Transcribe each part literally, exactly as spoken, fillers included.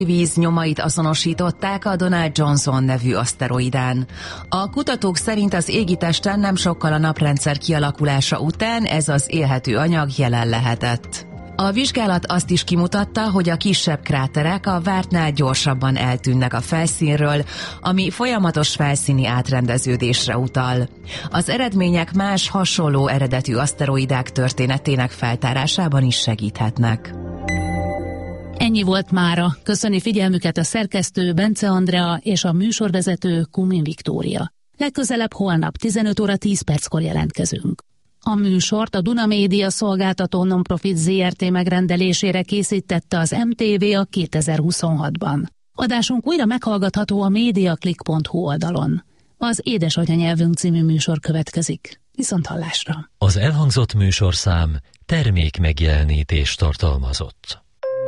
víz nyomait azonosították a Donald Johnson nevű aszteroidán. A kutatók szerint az égitesten nem sokkal a naprendszer kialakulása után ez az élhető anyag jelen lehetett. A vizsgálat azt is kimutatta, hogy a kisebb kráterek a vártnál gyorsabban eltűnnek a felszínről, ami folyamatos felszíni átrendeződésre utal. Az eredmények más hasonló eredetű aszteroidák történetének feltárásában is segíthetnek. Ennyi volt mára. Köszöni figyelmüket a szerkesztő Bence Andrea és a műsorvezető Kumin Viktória. Legközelebb holnap tizenöt óra tíz perckor jelentkezünk. A műsort a Duna Média szolgáltató Nonprofit zé er té megrendelésére készítette az em té vé a kétezer-huszonhatban. Adásunk újra meghallgatható a mediaclick pont hu oldalon. Az Édesanyanyelvünk című műsor következik. Viszonthallásra! Az elhangzott műsorszám termék megjelenítést tartalmazott.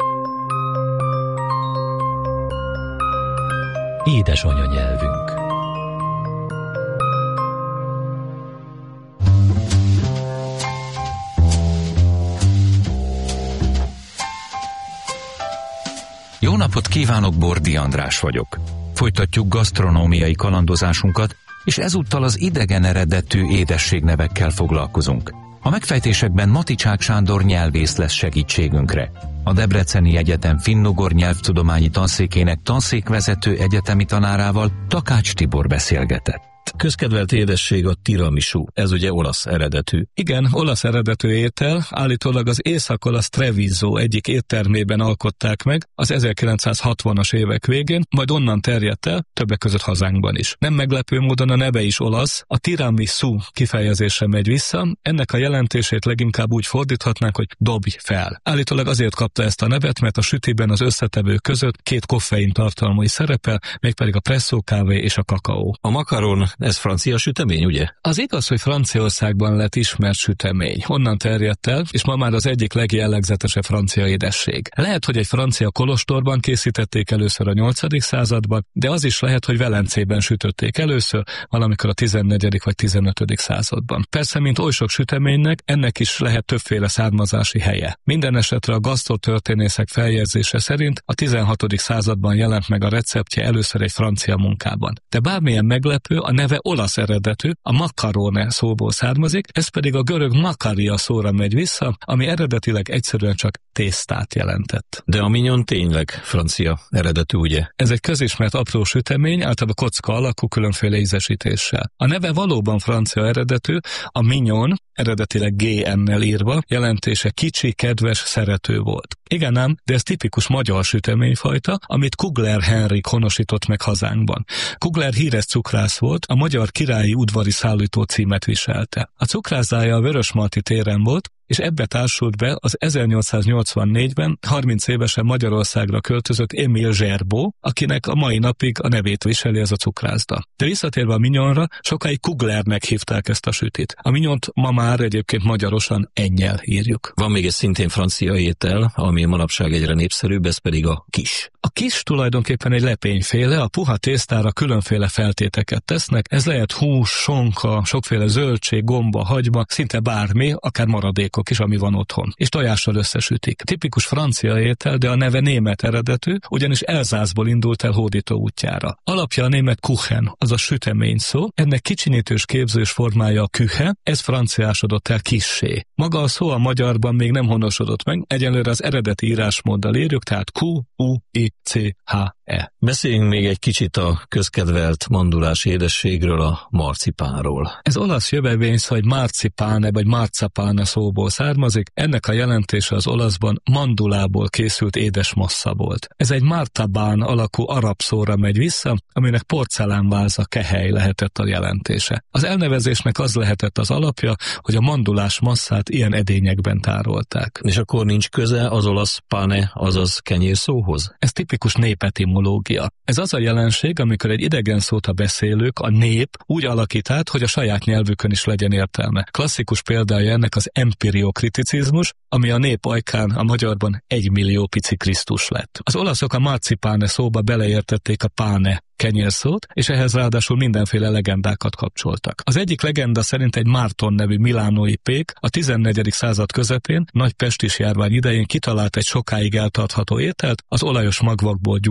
Édesanyanyelvünk. Jó napot kívánok, Bordi András vagyok. Folytatjuk gasztronómiai kalandozásunkat, és ezúttal az idegen eredetű édességnevekkel foglalkozunk. A megfejtésekben Maticsák Sándor nyelvész lesz segítségünkre. A Debreceni Egyetem finnugor nyelvtudományi tanszékének tanszékvezető egyetemi tanárával, Takács Tibor beszélgetett. Közkedvelt édesség a tiramisu, ez ugye olasz eredetű. Igen, olasz eredetű étel, állítólag az észak-olasz Treviso egyik éttermében alkották meg az ezerkilencszázhatvanas évek végén, majd onnan terjedt el, többek között hazánkban is. Nem meglepő módon a neve is olasz, a tiramisu kifejezése megy vissza, ennek a jelentését leginkább úgy fordíthatnánk, hogy dobj fel. Állítólag azért kapta ezt a nevet, mert a sütiben az összetevők között két koffein tartalmú is szerepel, mégpedig a presszókávé és a kakaó. A makaron, ez francia sütemény, ugye? Az igaz, hogy Franciaországban lett ismert sütemény. Onnan terjedt el, és ma már az egyik legjellegzetesebb francia édesség. Lehet, hogy egy francia kolostorban készítették először a nyolcadik században, de az is lehet, hogy Velencében sütötték először, valamikor a tizennegyedik vagy tizenötödik században. Persze, mint oly sok süteménynek, ennek is lehet többféle származási helye. Minden esetre a gasztrotörténészek feljegyzése szerint a tizenhatodik században jelent meg a receptje először egy francia munkában. De bármilyen meglepő, a neve olasz eredetű, a macarone szóból származik, ez pedig a görög makaria szóra megy vissza, ami eredetileg egyszerűen csak tésztát jelentett. De a mignon tényleg francia eredetű, ugye? Ez egy közismert apró sütemény, általában kocka alakú, különféle ízesítéssel. A neve valóban francia eredetű, a mignon, eredetileg gé en-nel írva, jelentése kicsi, kedves, szerető volt. Igen ám, de ez tipikus magyar süteményfajta, amit Kugler Henrik honosított meg hazánkban. Kugler híres cukrász volt, a magyar királyi udvari szállító címet viselte. A cukrászdája a Vörösmarty téren volt, és ebbe társult be az ezernyolcszáznyolcvannégyben harminc évesen Magyarországra költözött Émile Zserbó, akinek a mai napig a nevét viseli ez a cukrászda. De visszatérve a mignonra, sokáig Kuglernek hívták ezt a sütit. A mignont ma már egyébként magyarosan ennyel írjuk. Van még egy szintén francia étel, ami manapság egyre népszerűbb, ez pedig a kis. A kis tulajdonképpen egy lepényféle, a puha tésztára különféle feltéteket tesznek, ez lehet hús, sonka, sokféle zöldség, gomba, hagyma, szinte bármi, akár maradékok is, ami van otthon, és tojással összesütik. Tipikus francia étel, de a neve német eredetű, ugyanis Elzászból indult el hódító útjára. Alapja a német Kuchen, azaz sütemény szó, ennek kicsinyítős képzős formája a küche, ez franciásodott el kissé. Maga a szó a magyarban még nem honosodott meg, egyelőre az eredeti írásmóddal írjuk, tehát Q U I C H E. Beszéljünk még egy kicsit a közkedvelt mandulás édességről, a marcipánról. Ez olasz jövevénysz, hogy marcipáne vagy marcapáne szóból származik, ennek a jelentése az olaszban mandulából készült édes massza volt. Ez egy martabán alakú arab szóra megy vissza, aminek porcelánváza kehely lehetett a jelentése. Az elnevezésnek az lehetett az alapja, hogy a mandulás masszát ilyen edényekben tárolták. És akkor nincs köze az olasz páne, azaz kenyér szóhoz? Ez tipikus népetimológia. Ez az a jelenség, amikor egy idegen szót a beszélők, a nép úgy alakít át, hogy a saját nyelvükön is legyen értelme. Klasszikus példája ennek az empiriokriticizmus, ami a nép ajkán a magyarban egymillió pici Krisztus lett. Az olaszok a marcipáne szóba beleértették a páne kenyérszót, és ehhez ráadásul mindenféle legendákat kapcsoltak. Az egyik legenda szerint egy Márton nevű milánói pék a tizennegyedik század közepén nagy pestis járvány idején kitalált egy sokáig eltartható ételt, az olajos magvakból